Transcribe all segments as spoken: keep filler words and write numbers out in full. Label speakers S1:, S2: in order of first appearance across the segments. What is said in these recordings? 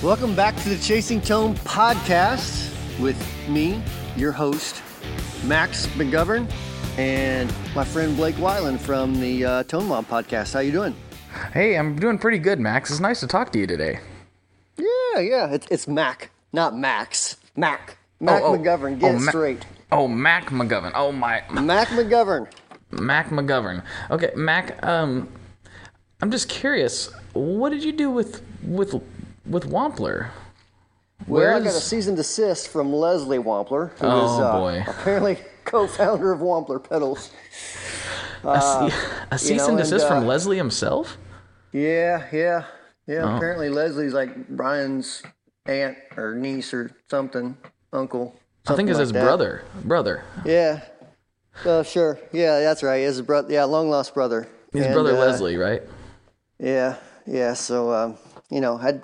S1: Welcome back to the Chasing Tone podcast with me, your host, Max McGovern, and my friend Blake Weiland from the uh, Tone Mom podcast. How you doing?
S2: Hey, I'm doing pretty good, Max. It's nice to talk to you today.
S1: Yeah, yeah. It's, it's Mac, not Max. Mac. Mac
S2: oh, oh,
S1: McGovern. Get
S2: oh,
S1: it
S2: Ma-
S1: straight.
S2: Oh, Mac McGovern. Oh, my.
S1: Mac McGovern.
S2: Mac McGovern. Okay, Mac, um, I'm just curious. What did you do with with with Wampler?
S1: Well,
S2: Where's...
S1: I got a cease and desist from Leslie Wampler, who
S2: oh,
S1: is uh,
S2: boy.
S1: apparently co-founder of Wampler Pedals.
S2: Uh, a, ce- a cease
S1: you know,
S2: and desist
S1: and, uh,
S2: from Leslie himself?
S1: Yeah, yeah, yeah.
S2: Oh.
S1: Apparently Leslie's like Brian's aunt or niece or something, uncle.
S2: I think it's
S1: like
S2: his
S1: that.
S2: brother. Brother.
S1: Yeah. Uh, sure. Yeah, that's right. His brother. Yeah, long lost brother.
S2: His
S1: And,
S2: brother
S1: uh,
S2: Leslie, right?
S1: Yeah, yeah. So, um, you know, had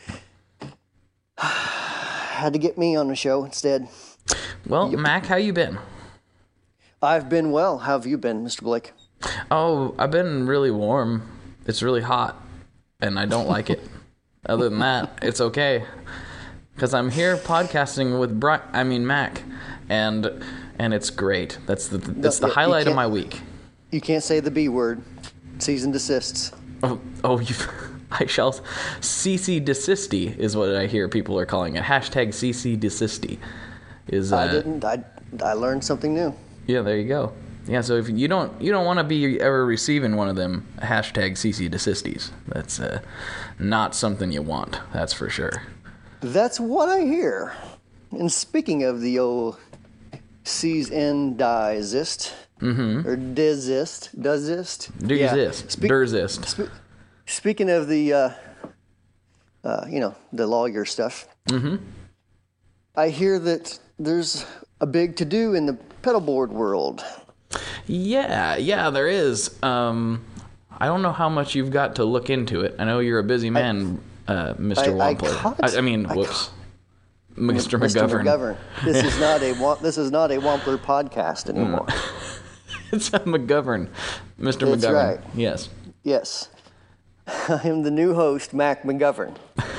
S1: had to get me on the show instead.
S2: Well, Mac, how you been?
S1: I've been well. How have you been, Mister Blake?
S2: Oh, I've been really warm. It's really hot, and I don't like it. Other than that, it's okay. Because I'm here podcasting with Bri- I mean Mac, and and it's great. That's the that's the
S1: No, you
S2: highlight of
S1: can't-
S2: my week.
S1: You can't say the B word. Cease and desists.
S2: Oh, oh you, I shall. C C desisty is what I hear people are calling it. Hashtag C C desisty is. Uh,
S1: I didn't. I I learned something new.
S2: Yeah, there you go. Yeah, so if you don't you don't want to be ever receiving one of them hashtag C C desisties, that's uh, not something you want. That's for sure.
S1: That's what I hear. And speaking of the old cease and desist,
S2: Mm-hmm.
S1: or desist, desist,
S2: Desist.
S1: Speak-
S2: Dersist.
S1: spe- speaking of the, uh, uh, you know, the lawyer stuff,
S2: Mm-hmm.
S1: I hear that there's a big to-do in the pedal board world.
S2: Yeah, yeah, there is. Um, I don't know how much you've got to look into it. I know you're a busy man, uh, Mister
S1: I- I
S2: Wampler.
S1: caught-
S2: I, I mean,
S1: I
S2: whoops, Mister
S1: Mister
S2: McGovern.
S1: McGovern. This is not a Wa- this is not a Wampler podcast anymore.
S2: It's a McGovern, Mister
S1: That's
S2: McGovern.
S1: right.
S2: Yes.
S1: Yes, I am the new host, Mac McGovern.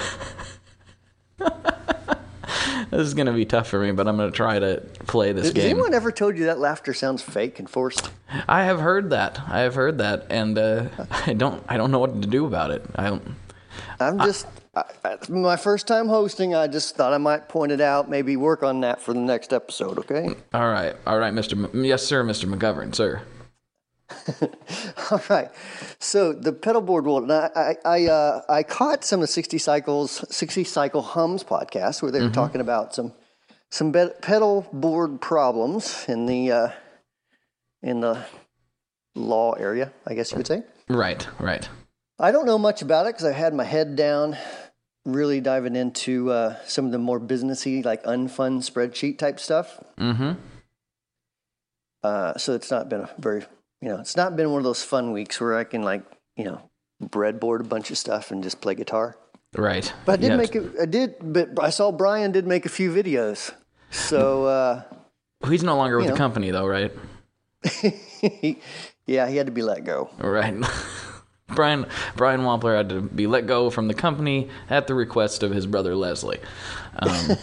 S2: This is going to be tough for me, but I'm going to try to play this
S1: Has
S2: game.
S1: anyone ever told you that laughter sounds fake and forced?
S2: I have heard that. I have heard that, and uh, I don't. I don't know what to do about it. I don't.
S1: I'm just, I, I, my first time hosting, I just thought I might point it out, maybe work on that for the next episode, okay?
S2: All right, all right, Mister M- yes, sir, Mister McGovern, sir.
S1: All right. So the pedal board world, and I, I, I, uh, I caught some of sixty Cycles, sixty Cycle Hums podcast where they were
S2: Mm-hmm.
S1: talking about some some be- pedal board problems in the uh, in the law area, I guess you could say.
S2: Right, right.
S1: I don't know much about it because I had my head down, really diving into uh, some of the more businessy, like unfun spreadsheet type stuff.
S2: Mm-hmm.
S1: Uh, so it's not been a very, you know, it's not been one of those fun weeks where I can like, you know, breadboard a bunch of stuff and just play guitar.
S2: Right.
S1: But I did
S2: Yeah,
S1: make it. I did, but I saw Brian did make a few videos. So uh,
S2: He's no longer with
S1: you
S2: the
S1: know.
S2: company, though, right?
S1: yeah, he had to be let go.
S2: Right. Brian Brian Wampler had to be let go from the company at the request of his brother Leslie. Um,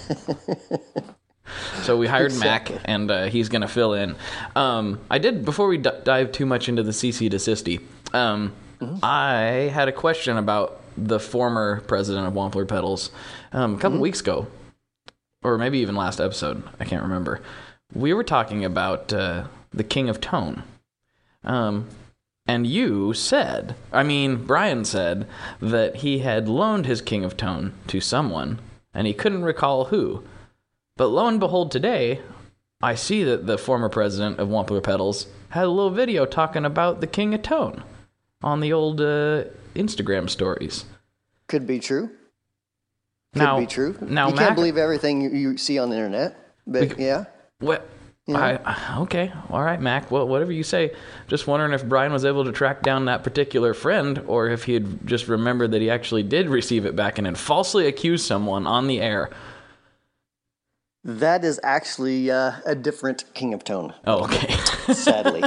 S2: so we hired
S1: Exactly.
S2: Mac, and uh, he's going to fill in. Um, I did, before we d- dive too much into the C C desisty, um,
S1: Mm-hmm.
S2: I had a question about the former president of Wampler Pedals um, a couple
S1: Mm-hmm.
S2: weeks ago, or maybe even last episode. I can't remember. We were talking about uh, the King of Tone. Um, and you said, I mean, Brian said that he had loaned his King of Tone to someone, and he couldn't recall who. But lo and behold, today, I see that the former president of Wampler Pedals had a little video talking about the King of Tone on the old uh, Instagram stories.
S1: Could be true. Could
S2: Now-
S1: be true.
S2: now
S1: you
S2: Mac-
S1: can't believe everything you, you see on the internet, but
S2: We-
S1: yeah.
S2: What? I, okay, all right, Mac. Well, whatever you say. Just wondering if Brian was able to track down that particular friend, or if he had just remembered that he actually did receive it back and had falsely accused someone on the air.
S1: That is actually uh, a different King of Tone.
S2: Oh, okay.
S1: Sadly.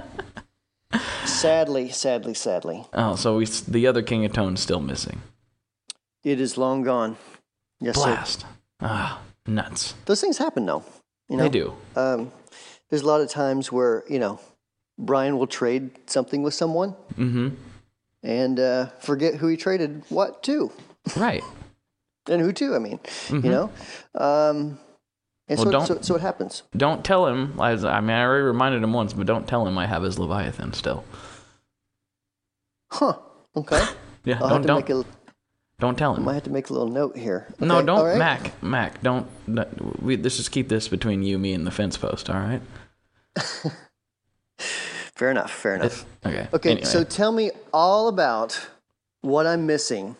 S1: sadly, sadly, sadly.
S2: Oh, so we, the other King of Tone's still missing.
S1: It is long gone. Yes, sir.
S2: Blast. Ah, nuts.
S1: Those things happen, though. You know?
S2: They do.
S1: Um, there's a lot of times where, you know, Brian will trade something with someone
S2: Mm-hmm.
S1: and uh, forget who he traded what to.
S2: Right.
S1: And who to, I mean,
S2: Mm-hmm.
S1: you know? Um, and
S2: Well,
S1: so,
S2: don't-
S1: so, so it happens.
S2: Don't tell him. I, I mean, I already reminded him once, but don't tell him I have his Leviathan still.
S1: Huh. Okay.
S2: Yeah,
S1: I'll
S2: don't
S1: have to
S2: don't
S1: make a,
S2: don't tell
S1: I
S2: him.
S1: might have to make a little note here. Okay,
S2: No, don't,
S1: all right?
S2: Mac. Mac, don't. no, We let's just keep this between you, me, and the fence post. All right.
S1: Fair enough, fair enough.
S2: Okay.
S1: Okay,
S2: Anyway.
S1: so tell me all about what I'm missing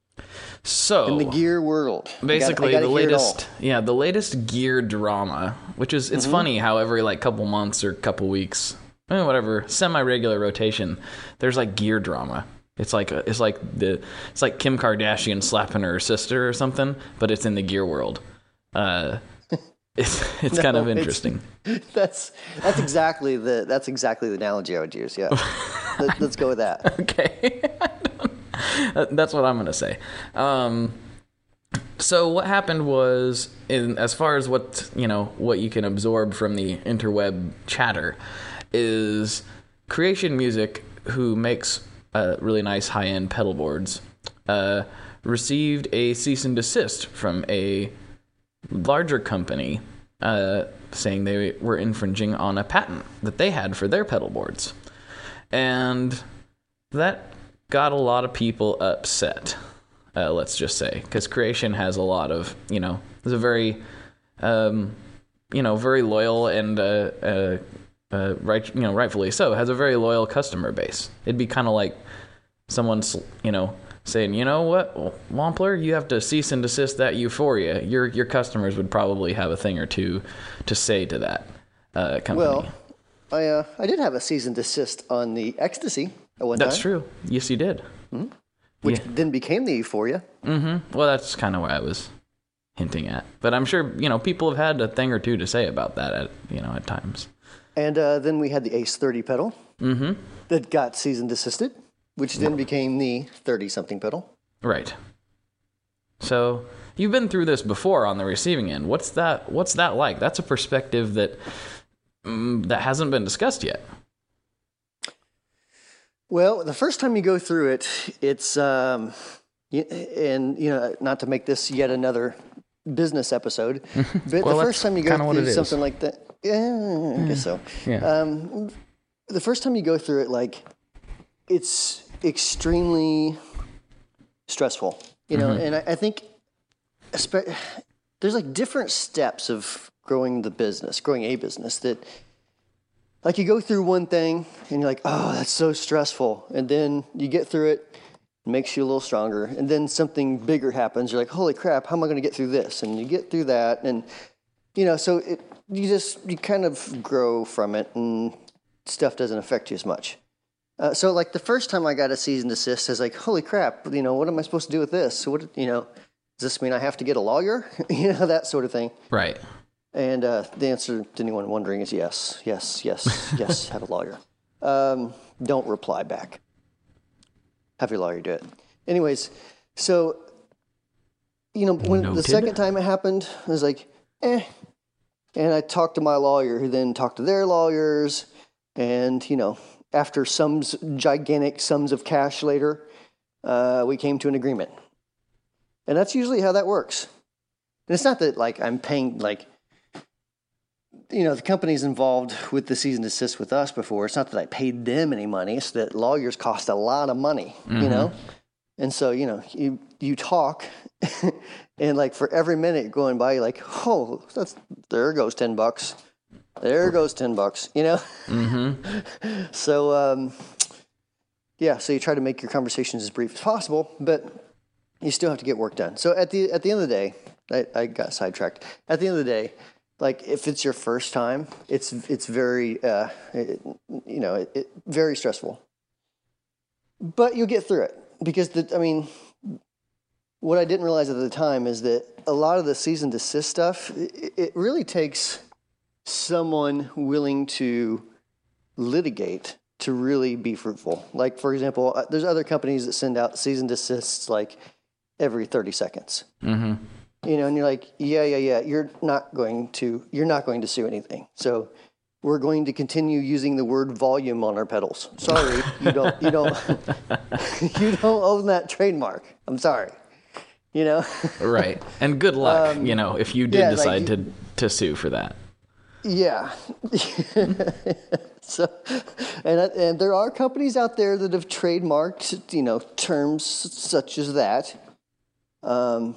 S2: so
S1: in the gear world. I gotta-
S2: basically
S1: I gotta
S2: the
S1: hear it all.
S2: latest, yeah, the latest gear drama, which is it's
S1: Mm-hmm.
S2: funny how every like couple months or couple weeks, eh, whatever, semi-regular rotation, there's like gear drama. It's like it's like the it's like Kim Kardashian slapping her sister or something, but it's in the gear world. Uh, it's it's kind
S1: No,
S2: of
S1: it's-
S2: interesting.
S1: That's that's exactly the that's exactly the analogy I would use. Yeah, Let, let's go with that.
S2: Okay. That's what I'm going to say. Um, so what happened was, in as far as what, you know, what you can absorb from the interweb chatter, is Creation Music, who makes uh, really nice high-end pedal boards, uh, received a cease and desist from a larger company uh, saying they were infringing on a patent that they had for their pedal boards. And that got a lot of people upset, uh, let's just say, because Creation has a lot of, you know, is a very, um, you know, very loyal and, uh, uh, uh, right, you know, rightfully so, has a very loyal customer base. It'd be kind of like someone's, you know, saying, you know what, Wampler, you have to cease and desist that Euphoria. Your your customers would probably have a thing or two to say to that uh, company.
S1: Well, I uh, I did have a cease and desist on the Ecstasy at one
S2: That's
S1: time,
S2: true. Yes, you did.
S1: which
S2: Yeah.
S1: then became the Euphoria.
S2: Mm-hmm. Well, that's kind of what I was hinting at. But I'm sure, you know, people have had a thing or two to say about that at, you know, at times.
S1: And uh, then we had the Ace thirty pedal
S2: Mm-hmm.
S1: that got cease and desisted, which then became the thirty-something pedal.
S2: Right. So you've been through this before on the receiving end. What's that? What's that like? That's a perspective that mm, that hasn't been discussed yet.
S1: Well, the first time you go through it, it's um, y- and you know, not to make this yet another business episode, but
S2: Well,
S1: the
S2: that's
S1: first time you go
S2: kinda what
S1: through
S2: it is.
S1: something like that, yeah, I guess so.
S2: Yeah.
S1: Um, the first time you go through it, like, it's extremely stressful, you know,
S2: Mm-hmm.
S1: and I, I think espe- there's like different steps of growing the business, growing a business that, like, you go through one thing and you're like, oh, that's so stressful. And then you get through it, it makes you a little stronger. And then something bigger happens. You're like, holy crap, how am I going to get through this? And you get through that. And, you know, so it, you just, you kind of grow from it and stuff doesn't affect you as much. Uh, so, like, the first time I got a cease and desist, I was like, holy crap, you know, what am I supposed to do with this? So what, you know, does this mean I have to get a lawyer? You know, that sort of thing.
S2: Right.
S1: And uh, the answer to anyone wondering is yes, yes, yes, yes, have a lawyer. Um, don't reply back. Have your lawyer do it. Anyways, so, you know, when the
S2: Noted.
S1: second time it happened, I was like, eh. And I talked to my lawyer, who then talked to their lawyers. And, you know, after sums, gigantic sums of cash later, uh, we came to an agreement. And that's usually how that works. And it's not that, like, I'm paying, like, you know, the company's involved with the cease and desist with us before. It's not that I paid them any money. It's that lawyers cost a lot of money, you know? And so, you know, you, you talk and like for every minute going by, you're like, oh, that's, there goes ten bucks. There goes ten bucks, you know?
S2: Mm-hmm.
S1: So, um, yeah, so you try to make your conversations as brief as possible, but you still have to get work done. So at the, at the end of the day, I, I got sidetracked. At the end of the day, like, if it's your first time, it's it's very, uh, it, you know, it, it, very stressful. But you'll get through it because, the, I mean, what I didn't realize at the time is that a lot of the cease and desist stuff, it, it really takes someone willing to litigate to really be fruitful. Like, for example, uh, there's other companies that send out cease and desists like every thirty seconds.
S2: Mm-hmm.
S1: You know, and you're like, yeah, yeah, yeah, you're not going to, you're not going to sue anything. So we're going to continue using the word volume on our pedals. Sorry, you don't, you don't, you don't own that trademark. I'm sorry. You know?
S2: Right. And good luck, um, you know, if you did yeah, decide like, to, to sue for that.
S1: Yeah. So, and and there are companies out there that have trademarked, you know, terms such as that. Um,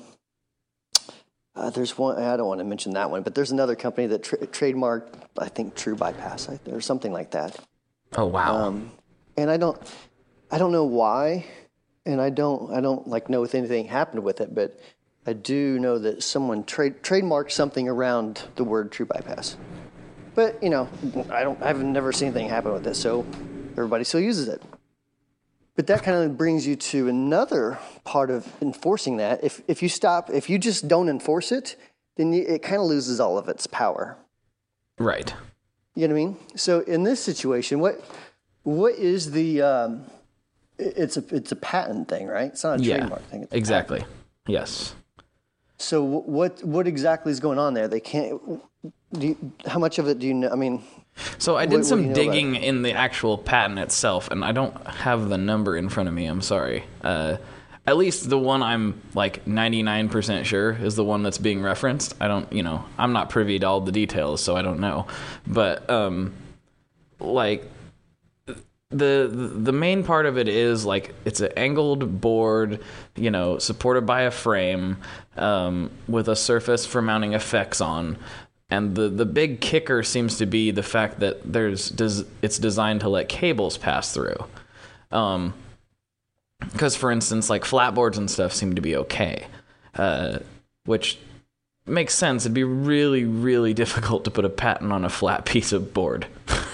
S1: uh, there's one, I don't want to mention that one, but there's another company that tra- trademarked, I think, True Bypass or something like that.
S2: Oh, wow.
S1: Um, and I don't, I don't know why, and I don't, I don't like know if anything happened with it, but I do know that someone trade trademarked something around the word True Bypass. But, you know, I don't, I've never seen anything happen with it, so everybody still uses it. But that kind of brings you to another part of enforcing that. If if you stop, if you just don't enforce it, then you, it kind of loses all of its power.
S2: Right.
S1: You know what I mean? So in this situation, what what is the, um, it's a it's a patent thing, right? It's not a
S2: yeah,
S1: trademark thing. It's
S2: exactly.
S1: Patent.
S2: Yes.
S1: So what what exactly is going on there? They can't. Do you, how much of it do you know? I mean,
S2: so I did
S1: what,
S2: some
S1: what you know
S2: digging in the actual patent itself, and I don't have the number in front of me. I'm sorry. Uh, at least the one I'm like ninety-nine percent sure is the one that's being referenced. I don't, you know, I'm not privy to all the details, so I don't know. But um, like the the main part of it is like it's an angled board, you know, supported by a frame um, with a surface for mounting effects on. And the, the big kicker seems to be the fact that there's des, it's designed to let cables pass through. Um, because, for instance, like flatboards and stuff seem to be okay, uh, which makes sense. It'd be really, really difficult to put a patent on a flat piece of board.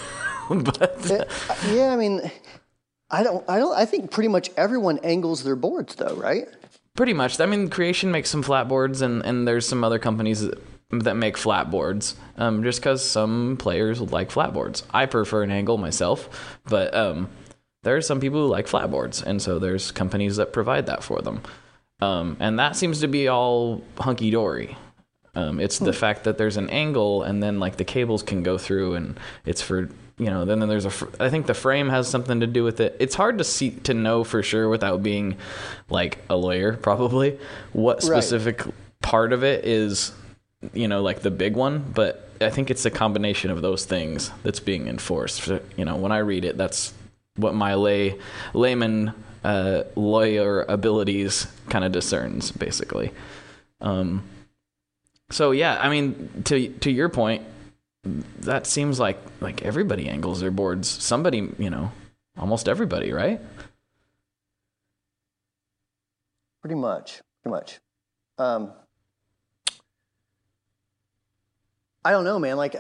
S2: But
S1: it, yeah, I mean, I don't, I don't, I think pretty much everyone angles their boards, though, right?
S2: Pretty much. I mean, Creation makes some flatboards, and, and there's some other companies that. that make flatboards, um, just because some players like flatboards. I prefer an angle myself, but um, there are some people who like flatboards, and so there's companies that provide that for them. Um, and that seems to be all hunky-dory. Um, it's the fact that there's an angle, and then like the cables can go through, and it's for, you know, then there's a, fr- I think the frame has something to do with it. It's hard to see, to know for sure without being like a lawyer, probably, what specific right. part of it is, you know, like the big one, but I think it's a combination of those things that's being enforced. You know, when I read it, that's what my lay layman uh, lawyer abilities kind of discerns, basically. Um, so yeah, I mean, to to your point, that seems like like everybody angles their boards. Somebody, you know, almost everybody, right?
S1: Pretty much, pretty much. Um, I don't know, man. Like,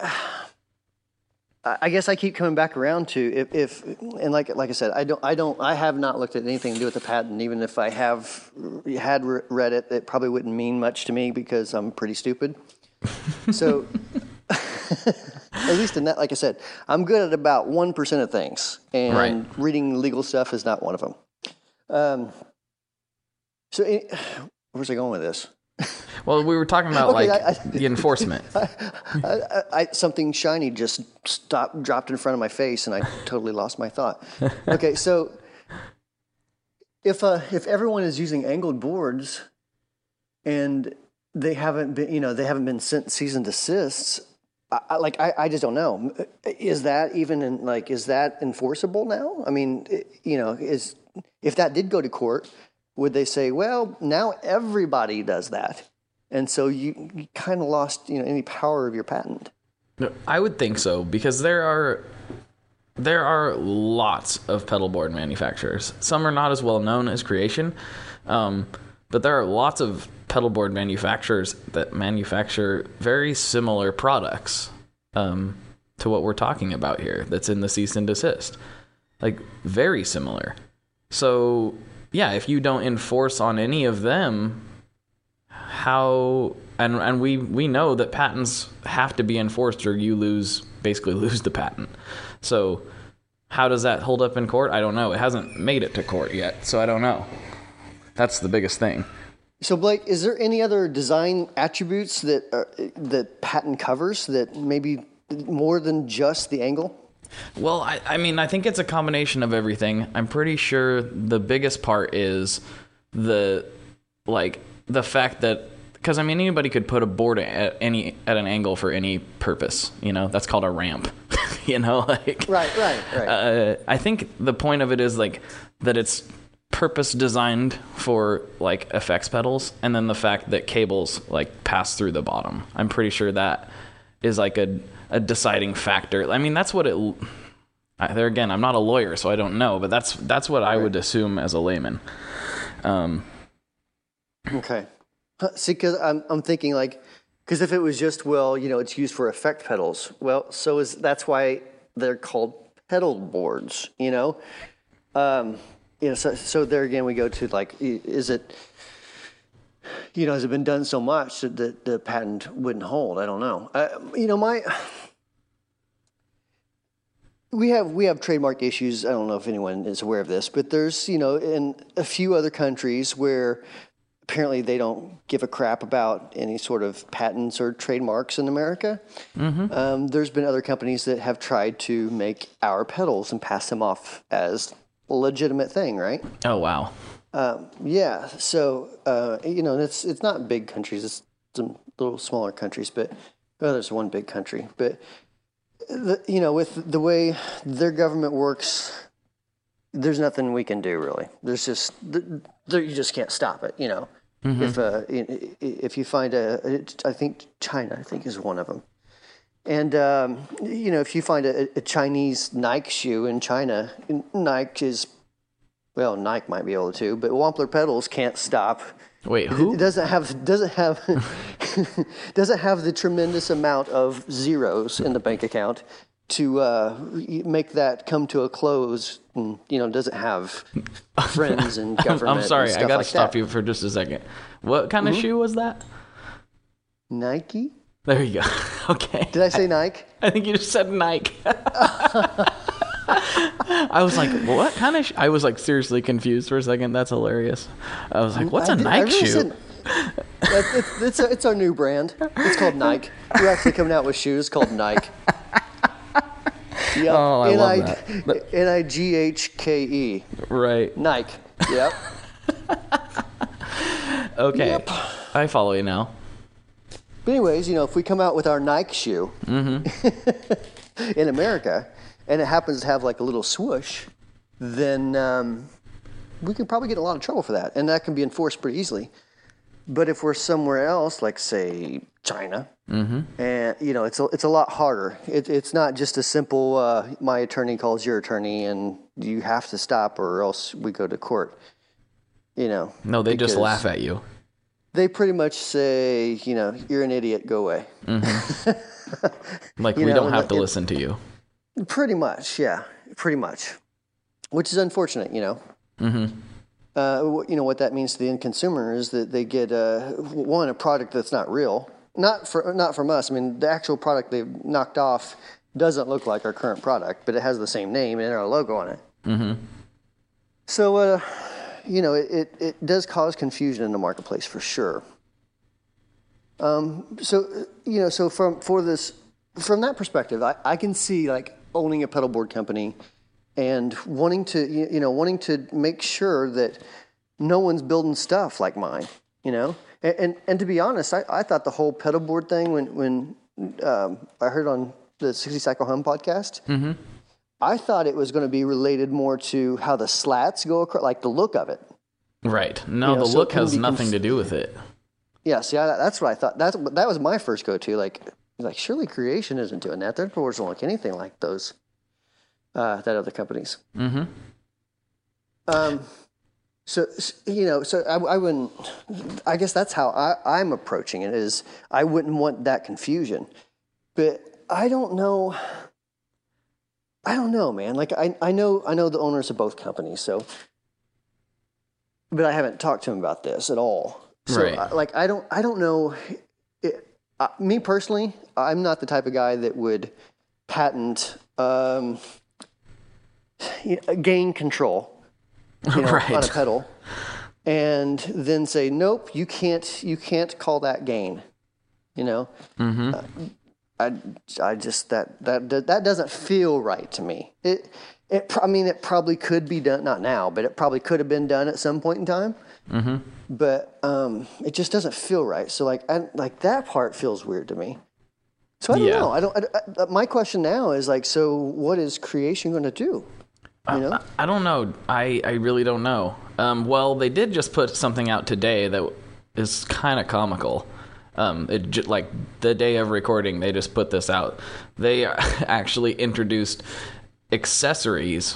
S1: I guess I keep coming back around to if, if, and like, like I said, I don't, I don't, I have not looked at anything to do with the patent. Even if I have had read it, it probably wouldn't mean much to me because I'm pretty stupid. So, at least in that, like I said, I'm good at about one percent of things, and right. reading legal stuff is not one of them. Um. So, it, where's I going with this?
S2: Well, we were talking about
S1: okay,
S2: like
S1: I, I,
S2: the enforcement.
S1: I, I, I, something shiny just stopped, dropped in front of my face, and I totally lost my thought. Okay, so if uh, if everyone is using angled boards, and they haven't been, you know, they haven't been sent cease and desists, I, I, like I, I just don't know. Is that even in, like is that enforceable now? I mean, it, you know, is if that did go to court, would they say, well, now everybody does that? And so you, you kind of lost, you know, any power of your patent.
S2: No, I would think so, because there are there are lots of pedalboard manufacturers. Some are not as well known as Creation, um, but there are lots of pedalboard manufacturers that manufacture very similar products um, to what we're talking about here. That's in the cease and desist, like very similar. So yeah, if you don't enforce on any of them, how and and we we know that patents have to be enforced or you lose basically lose the patent. So how does that hold up in court? I don't know. It hasn't made it to court yet, so I don't know. That's the biggest thing.
S1: So Blake, is there any other design attributes that are, that patent covers that maybe more than just the angle?
S2: Well, I, I mean, I think it's a combination of everything. I'm pretty sure the biggest part is the like the fact that because I mean anybody could put a board at any at an angle for any purpose. You know, that's called a ramp. you know, like
S1: right, right, right.
S2: Uh, I think the point of it is like that it's purpose designed for like effects pedals, and then the fact that cables like pass through the bottom. I'm pretty sure that is like a a deciding factor. I mean, that's what it. I, there again, I'm not a lawyer, so I don't know, but that's that's what I would assume as a layman. Um.
S1: Okay. See, because I'm I'm thinking like, because if it was just well, you know, it's used for effect pedals. Well, so is that's why they're called pedal boards. You know. Um. You know, so, so there again, we go to like, is it, you know, has it been done so much that the, the patent wouldn't hold? I don't know. Uh, you know, my, we have we have trademark issues. I don't know if anyone is aware of this, but there's, you know, in a few other countries where apparently they don't give a crap about any sort of patents or trademarks in America. Mm-hmm. Um, there's been other companies that have tried to make our pedals and pass them off as legitimate thing, right?
S2: Oh wow.
S1: Um, yeah. So uh, you know, it's it's not big countries. It's some little smaller countries, but well, there's one big country. But the, you know, with the way their government works, there's nothing we can do really. There's just there, you just can't stop it. You know, mm-hmm. if uh, if you find a, I think China, I think is one of them. And, um, you know, if you find a, a Chinese Nike shoe in China, Nike is, well, Nike might be able to, but Wampler Pedals can't stop.
S2: Wait, who?
S1: It doesn't have, doesn't have, doesn't have the tremendous amount of zeros in the bank account to uh, make that come to a close. And, you know, doesn't have friends and government.
S2: I'm sorry,
S1: and
S2: I got to
S1: like
S2: stop
S1: that.
S2: you for just a second. What kind mm-hmm. of shoe was that?
S1: Nike.
S2: There you go. Okay.
S1: Did I say Nike?
S2: I think you just said Nike. I was like, what kind of sh-? I was like seriously confused for a second. That's hilarious. I was like, what's I a did, Nike really shoe? Said,
S1: it's, it's, a, it's our new brand. It's called Nike. We're actually coming out with shoes called Nike. Yep.
S2: Oh, I
S1: N-
S2: love
S1: I-
S2: that.
S1: N I G H K E.
S2: Right.
S1: Nike. Yep.
S2: Okay.
S1: Yep.
S2: I follow you now.
S1: But anyways, you know, if we come out with our Nike shoe mm-hmm. in America, and it happens to have like a little swoosh, then um, we can probably get in a lot of trouble for that, and that can be enforced pretty easily. But if we're somewhere else, like say China, mm-hmm. and you know, it's a, it's a lot harder. It, it's not just a simple uh, my attorney calls your attorney, and you have to stop, or else we go to court. You know,
S2: no, they just laugh at you.
S1: They pretty much say, you know, you're an idiot, go away.
S2: Mm-hmm. Like, we know, don't have to it, listen to you.
S1: Pretty much, yeah. Pretty much. Which is unfortunate, you know. Mm-hmm. Uh, you know, what that means to the end consumer is that they get, uh, one, a product that's not real. Not for not from us. I mean, the actual product they've knocked off doesn't look like our current product, but it has the same name and our logo on it. Mm-hmm. So, uh... you know, it, it does cause confusion in the marketplace for sure. Um, so, you know, so from for this, from that perspective, I, I can see like owning a pedal board company and wanting to, you know, wanting to make sure that no one's building stuff like mine, you know. And and, and to be honest, I, I thought the whole pedal board thing when when um, I heard on the sixty Cycle Hum podcast. Mm-hmm. I thought it was going to be related more to how the slats go across, like the look of it.
S2: Right. No, you know, the so look has nothing conf- to do with it.
S1: Yeah, see, I, that's what I thought. That's that was my first go-to. Like, like surely Creation isn't doing that. Their boards don't look anything like those uh, that other companies. Mm-hmm. Um. So you know, so I, I wouldn't. I guess that's how I, I'm approaching it. Is I wouldn't want that confusion, but I don't know. I don't know, man. Like I, I know, I know the owners of both companies, so, but I haven't talked to them about this at all. So, right. I, like, I don't, I don't know. It, uh, me personally, I'm not the type of guy that would patent, um, you know, gain control, you know,
S2: right.
S1: on a pedal. and then say, nope, you can't, you can't call that gain. You know,
S2: Mm-hmm.
S1: uh, I, I just that that that doesn't feel right to me. It, it. I mean, it probably could be done, not now, but it probably could have been done at some point in time.
S2: Mm-hmm.
S1: But um, it just doesn't feel right. So like, I, like that part feels weird to me. So I don't
S2: Yeah.
S1: know. I don't. I, I, my question now is like, so what is creation going to do? You know,
S2: I, I don't know. I, I really don't know. Um, well, they did just put something out today that is kind of comical. Um, it j- like the day of recording, they just put this out. They actually introduced accessories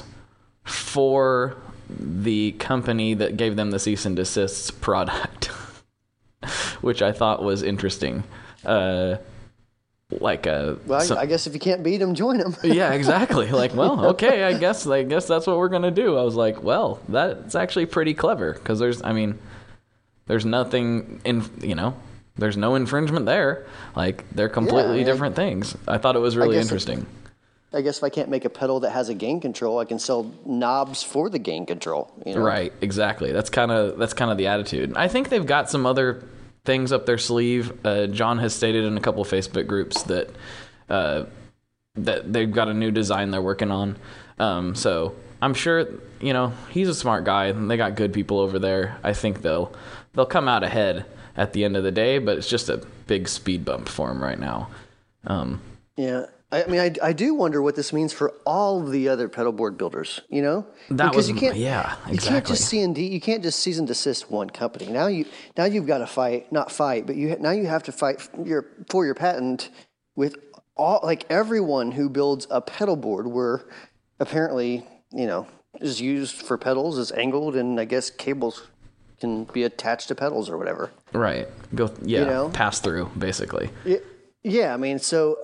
S2: for the company that gave them the cease and desist product, which I thought was interesting. Uh, like a
S1: well,
S2: so-
S1: I guess if you can't beat them, join them.
S2: yeah, exactly. Like, well, okay, I guess I guess that's what we're gonna do. I was like, well, that's actually pretty clever because there's, I mean, there's nothing in, you know, there's no infringement there. Like, they're completely
S1: Yeah, I-
S2: different things. I thought it was really
S1: guess
S2: interesting.
S1: I guess if I can't make a pedal that has a gain control, I can sell knobs for the gain control. You know?
S2: Right, exactly. That's kind of that's kind of the attitude. I think they've got some other things up their sleeve. Uh, John has stated in a couple of Facebook groups that uh, that they've got a new design they're working on. Um, so I'm sure, you know, he's a smart guy, and they got good people over there. I think they'll they'll come out ahead at the end of the day, but it's just a big speed bump for him right now. Um,
S1: Yeah. I mean, I, I do wonder what this means for all the other pedal board builders, you know?
S2: That
S1: because
S2: was-
S1: you can't,
S2: yeah,
S1: You can't just
S2: exactly.
S1: C and D, you can't just cease and desist one company. Now you now you've got to fight, not fight, but you ha- now you have to fight your for your patent with all like everyone who builds a pedal board where apparently, you know, is used for pedals, is angled, and I guess cables can be attached to pedals or whatever.
S2: right. Go. Yeah.
S1: You know?
S2: Pass through, basically.
S1: Yeah, yeah, I mean, so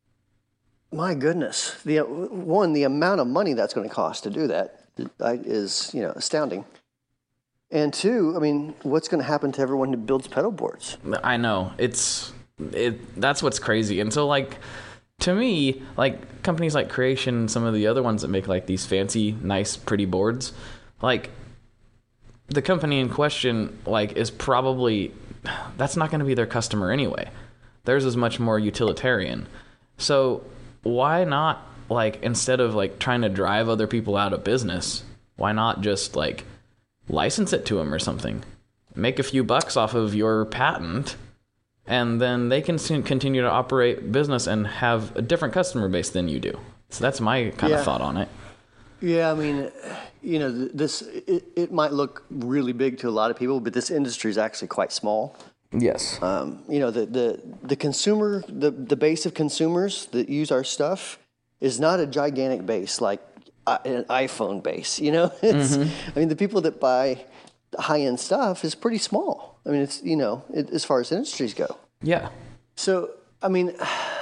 S1: my goodness, the one, the amount of money that's going to cost to do that is, you know, astounding. And two, I mean, what's going to happen to everyone who builds pedal boards?
S2: I know it's it. That's what's crazy. And so, like, to me, like companies like Creation, some of the other ones that make like these fancy, nice, pretty boards, like the company in question, like, is probably that's not going to be their customer anyway. Theirs is much more utilitarian. So why not, like, instead of like trying to drive other people out of business, why not just like license it to them or something? Make a few bucks off of your patent, and then they can soon continue to operate business and have a different customer base than you do. So that's my kind
S1: Yeah.
S2: of thought on it.
S1: Yeah, I mean, you know, th- this it, it might look really big to a lot of people, but this industry is actually quite small.
S2: Yes.
S1: Um, you know, the, the, the consumer, the, the base of consumers that use our stuff is not a gigantic base like uh, an iPhone base, you know? It's, I mean, the people that buy high-end stuff is pretty small. I mean, it's, you know, it, as far as industries go.
S2: Yeah.
S1: So, I mean,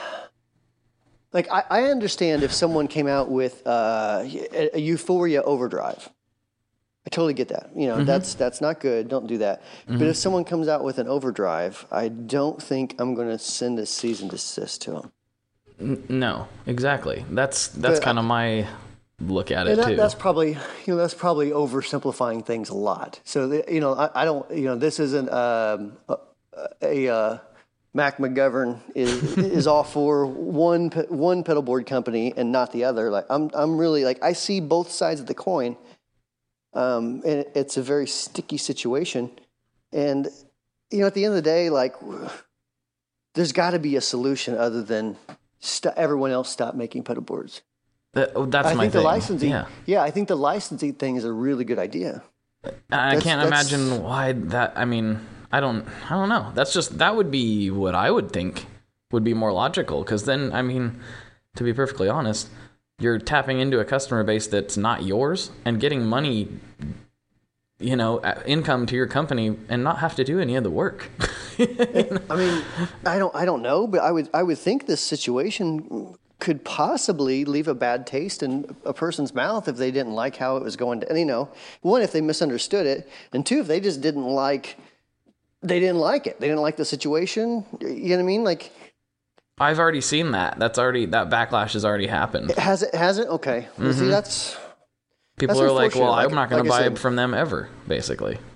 S1: like, I, I understand if someone came out with uh, a, a Euphoria Overdrive. I totally get that. You know, that's that's not good. Don't do that. But if someone comes out with an Overdrive, I don't think I'm going to send a cease and desist to them.
S2: N- no, exactly. That's that's
S1: But-
S2: kind of my look at it
S1: And that,
S2: too.
S1: that's probably, you know, that's probably oversimplifying things a lot. So, the, you know, I, I don't, you know, this isn't um, a, a uh, Mac McGovern is is all for one pe- one pedal board company and not the other. Like, I'm I'm really like I see both sides of the coin, um, and it's a very sticky situation. And you know, at the end of the day, like, there's got to be a solution other than st- everyone else stop making pedal boards.
S2: That- oh, that's
S1: I
S2: my
S1: think
S2: thing.
S1: the licensing,
S2: Yeah.
S1: yeah, I think the licensing thing is a really good idea.
S2: I
S1: That's-
S2: can't
S1: that's-
S2: imagine why that. I mean, I don't. I don't know. That's just that would be what I would think would be more logical. Because then, I mean, to be perfectly honest, you're tapping into a customer base that's not yours and getting money, you know, uh, income to your company, and not have to do any of the work.
S1: I mean, I don't, I don't know, but I would, I would think this situation could possibly leave a bad taste in a person's mouth if they didn't like how it was going to, and, you know, one, if they misunderstood it, and two, if they just didn't like, they didn't like it. They didn't like the situation. You know what I mean? Like,
S2: I've already seen that. That's already that backlash has already happened.
S1: has it, has it? Okay. Well, see, that's,
S2: People
S1: that's
S2: are like,
S1: unfortunate.
S2: "Well,
S1: Like-
S2: I'm not going
S1: like
S2: to
S1: I
S2: buy
S1: said-
S2: from them ever." Basically.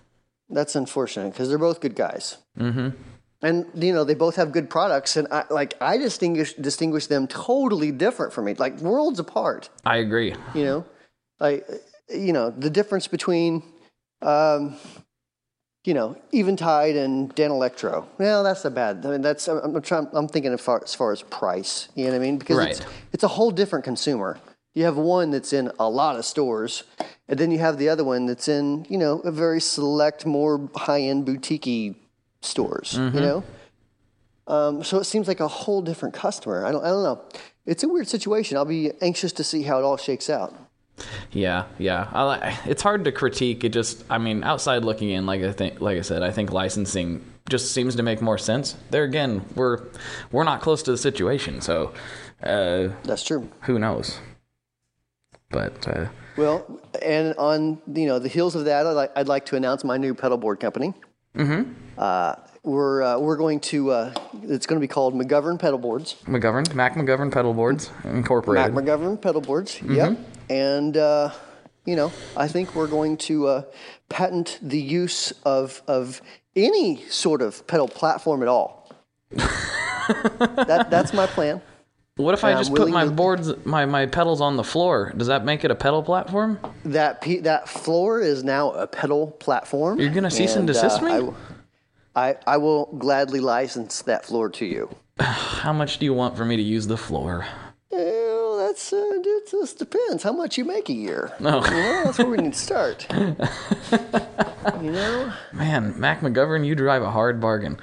S1: That's unfortunate because they're both good guys. Mm-hmm. And, you know, they both have good products. And, I like, I distinguish distinguish them totally different from me, like worlds apart.
S2: I agree.
S1: You know, like, you know, the difference between, um, you know, Eventide and Danelectro. Well, that's a bad. I mean, that's I'm trying. I'm thinking as far, as far as price. You know what I mean? Because
S2: Right.
S1: it's it's a whole different consumer. You have one that's in a lot of stores, and then you have the other one that's in, you know, a very select, more high-end boutique-y stores. Mm-hmm. You know, um, so it seems like a whole different customer. I don't. I don't know. It's a weird situation. I'll be anxious to see how it all shakes out.
S2: Yeah, yeah. I, it's hard to critique. It just, I mean, outside looking in, like I think, like I said, I think licensing just seems to make more sense. There again, we're we're not close to the situation, so uh,
S1: that's true.
S2: Who knows? But uh,
S1: well, and on you know the heels of that, I'd like, I'd like to announce my new pedal board company. Mm-hmm. Uh, we're uh, we're going to uh, it's going to be called McGovern Pedal Boards.
S2: McGovern, Mac McGovern Pedal Boards Incorporated.
S1: Mac McGovern Pedal Boards. Mm-hmm. Yep. And uh, you know, I think we're going to uh, patent the use of of any sort of pedal platform at all. that that's my plan.
S2: What if I just put my boards, my, my pedals on the floor? Does that make it a pedal platform?
S1: That pe- that floor is now a pedal platform.
S2: You're gonna cease and, and desist uh,
S1: me? I, I I will gladly license that floor to you.
S2: How much do you want for me to use the floor?
S1: Well, that's uh, it just depends how much you make a year.
S2: No,
S1: you know, that's where we need to start. You know,
S2: man, Mac McGovern, you drive a hard bargain.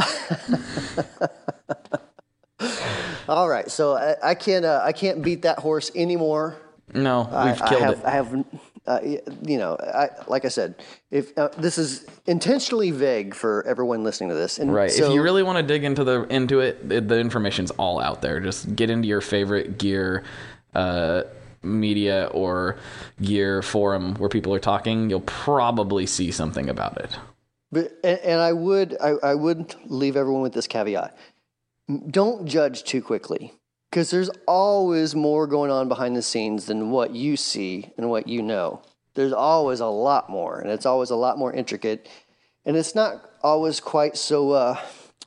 S1: All right, so I, I can't uh, I can't beat that horse anymore.
S2: No, we've
S1: I,
S2: killed
S1: I have,
S2: it.
S1: I have, uh, you know, I, like I said, if uh, this is intentionally vague for everyone listening to this, and
S2: right?
S1: so,
S2: if you really want to dig into the into it, it, the information's all out there. Just get into your favorite gear uh, media or gear forum where people are talking. You'll probably see something about it.
S1: But and, and I would I, I would leave everyone with this caveat. Don't judge too quickly, because there's always more going on behind the scenes than what you see and what you know. There's always a lot more, and it's always a lot more intricate, and it's not always quite so uh,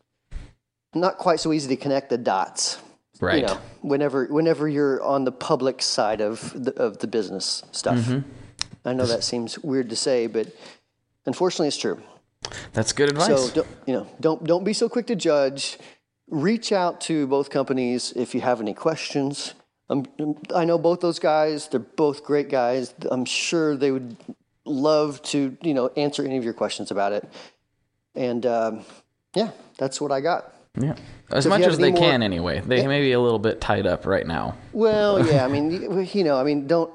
S1: not quite so easy to connect the dots.
S2: Right.
S1: You know, whenever whenever you're on the public side of the, of the business stuff. Mm-hmm. I know that seems weird to say, but unfortunately, it's true.
S2: That's good advice.
S1: So don't, you know, don't don't be so quick to judge. Reach out to both companies if you have any questions. Um, I know both those guys. They're both great guys. I'm sure they would love to, you know, answer any of your questions about it. And um, yeah, that's what I got.
S2: Yeah, as so much as they more, can anyway. They yeah. may be a little bit tied up right now.
S1: Well, yeah. I mean, you know, I mean, don't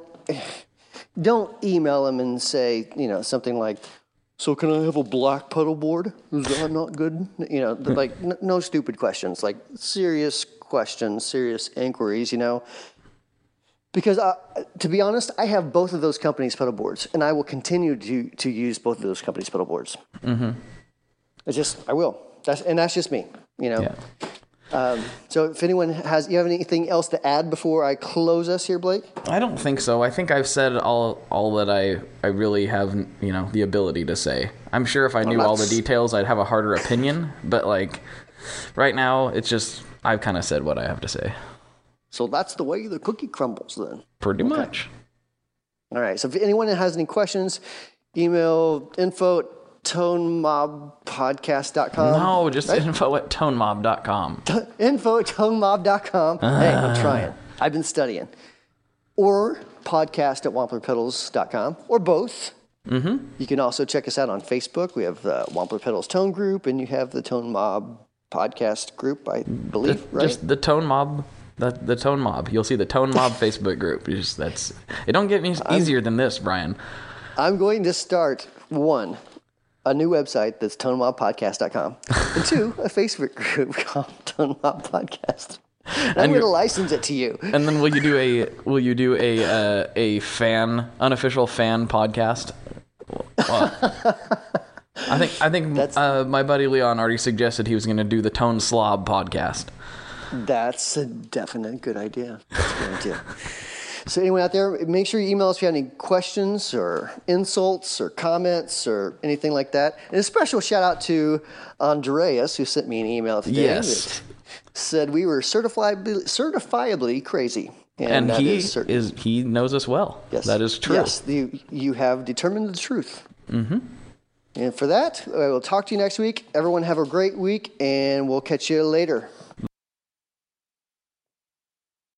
S1: don't email them and say, you know, something like, so can I have a black pedal board? Is that not good? You know, like n- no stupid questions, like serious questions, serious inquiries, you know. Because uh, to be honest, I have both of those companies' pedal boards, and I will continue to to use both of those companies' pedal boards. Mm-hmm. It's just, I will. That's and that's just me, you know. Yeah. Um, so if anyone has, you have anything else to add before I close us here, Blake?
S2: I don't think so. I think I've said all all that I, I really have, you know, the ability to say. I'm sure if I knew well, all the details, I'd have a harder opinion. But like right now, it's just I've kind of said what I have to say.
S1: So that's the way the cookie crumbles, then.
S2: Pretty
S1: okay.
S2: much.
S1: All right. So if anyone has any questions, email info at tone mob podcast dot com.
S2: No, just right? info at tone mob dot com.
S1: info at tone mob dot com. Uh. Hey, I'm trying. I've been studying. Or podcast at wampler pedals dot com, or both. Mm-hmm. You can also check us out on Facebook. We have the Wampler Pedals Tone Group, and you have the Tone Mob podcast group, I believe,
S2: the,
S1: right?
S2: Just the Tone Mob. The, the Tone Mob. You'll see the Tone Mob Facebook group. You just, that's it. Don't get any easier I'm, than this, Brian. I'm
S1: going to start one. A new website that's tone mob podcast dot com, and two, a Facebook group called Tone Mob Podcast. And I'm going to license it to you. And
S2: then will you do a will you do a uh, a fan unofficial fan podcast? Well, I think I think uh, my buddy Leon already suggested he was going to do the Tone Slob podcast.
S1: That's a definite good idea. That's a good idea. So anyone out there, make sure you email us if you have any questions or insults or comments or anything like that. And a special shout out to Andreas, who sent me an email today
S2: Yes.
S1: that said we were certifiably, certifiably crazy.
S2: And,
S1: And, that
S2: he
S1: is, certain.
S2: is he knows us well.
S1: Yes.
S2: That is true.
S1: Yes, you, you have determined the truth. Mm-hmm. And for that, I will talk to you next week. Everyone have a great week, and we'll catch you later.